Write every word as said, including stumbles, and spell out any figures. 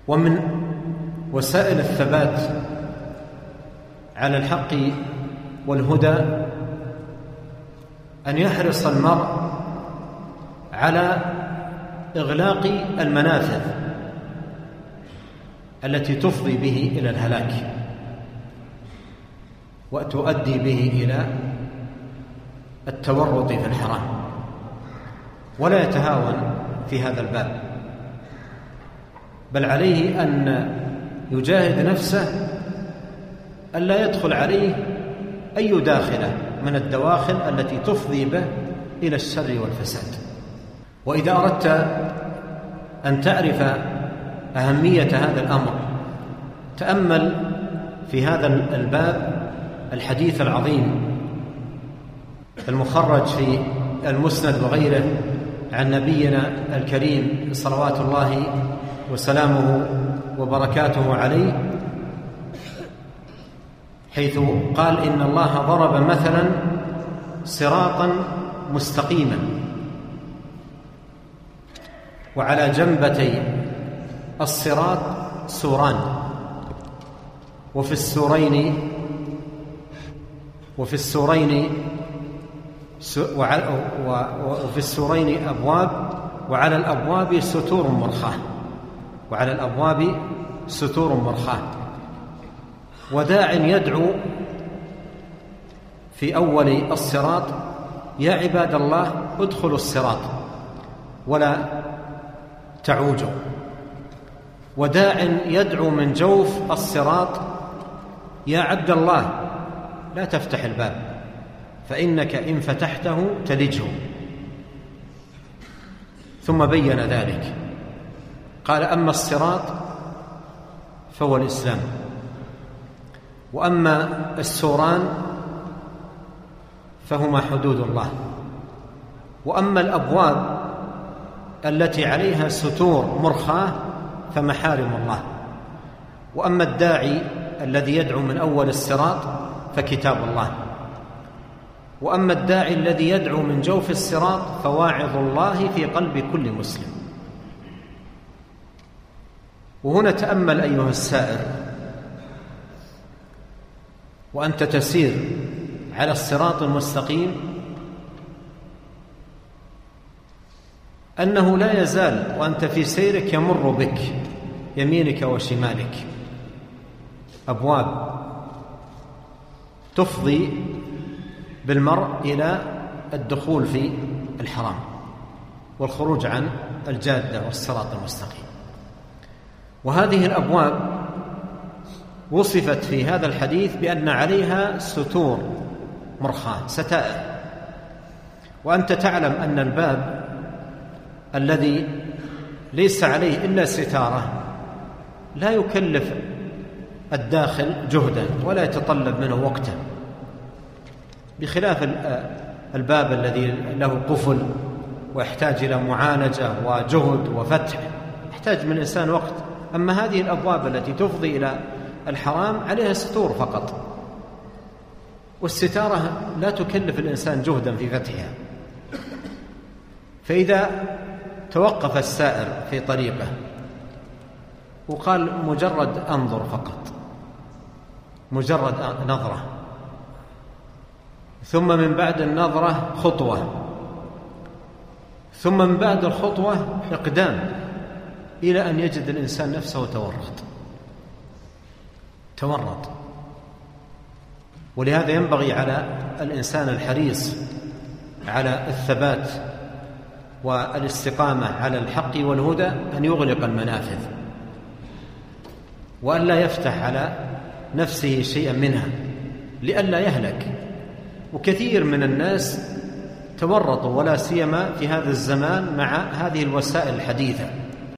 ومن وسائل الثبات على الحق والهدى أن يحرص المرء على إغلاق المنافذ التي تفضي به إلى الهلاك وتؤدي به إلى التورط في الحرام، ولا يتهاون في هذا الباب، بل عليه أن يجاهد نفسه ألا يدخل عليه أي داخلة من الدواخل التي تفضي به إلى الشر والفساد. وإذا أردت أن تعرف أهمية هذا الأمر تأمل في هذا الباب الحديث العظيم المخرج في المسند وغيره عن نبينا الكريم صلوات الله وسلامه وبركاته عليه، حيث قال: إن الله ضرب مثلا صراطا مستقيما وعلى جنبتي الصراط سوران وفي السورين وفي السورين وفي السورين أبواب وعلى الأبواب ستور مرخاة وعلى الأبواب ستور مرخاة وداع يدعو في أول الصراط: يا عباد الله ادخلوا الصراط ولا تعوجوا. وداع يدعو من جوف الصراط: يا عبد الله لا تفتح الباب فإنك إن فتحته تلجه. ثم بين ذلك قال: أما الصراط فهو الإسلام، وأما السوران فهما حدود الله، وأما الأبواب التي عليها ستور مرخاة فمحارم الله، وأما الداعي الذي يدعو من أول الصراط فكتاب الله، وأما الداعي الذي يدعو من جوف الصراط فواعظ الله في قلب كل مسلم. وهنا تأمل أيها السائر وأنت تسير على الصراط المستقيم أنه لا يزال وأنت في سيرك يمر بك يمينك وشمالك أبواب تفضي بالمرء إلى الدخول في الحرام والخروج عن الجادة والصراط المستقيم. وهذه الأبواب وصفت في هذا الحديث بأن عليها ستور مرخاة، ستائر. وأنت تعلم أن الباب الذي ليس عليه إلا ستارة لا يكلف الداخل جهدا ولا يتطلب منه وقتا، بخلاف الباب الذي له قفل ويحتاج إلى معالجة وجهد وفتح، يحتاج من الإنسان وقت. أما هذه الأبواب التي تفضي إلى الحرام عليها ستور فقط، والستارة لا تكلف الإنسان جهدا في فتحها. فإذا توقف السائر في طريقه وقال مجرد أنظر فقط، مجرد نظرة، ثم من بعد النظرة خطوة، ثم من بعد الخطوة إقدام، إلى أن يجد الإنسان نفسه تورط تورط. ولهذا ينبغي على الإنسان الحريص على الثبات والاستقامة على الحق والهدى أن يغلق المنافذ وأن لا يفتح على نفسه شيئا منها لئلا يهلك. وكثير من الناس تورطوا، ولا سيما في هذا الزمان مع هذه الوسائل الحديثة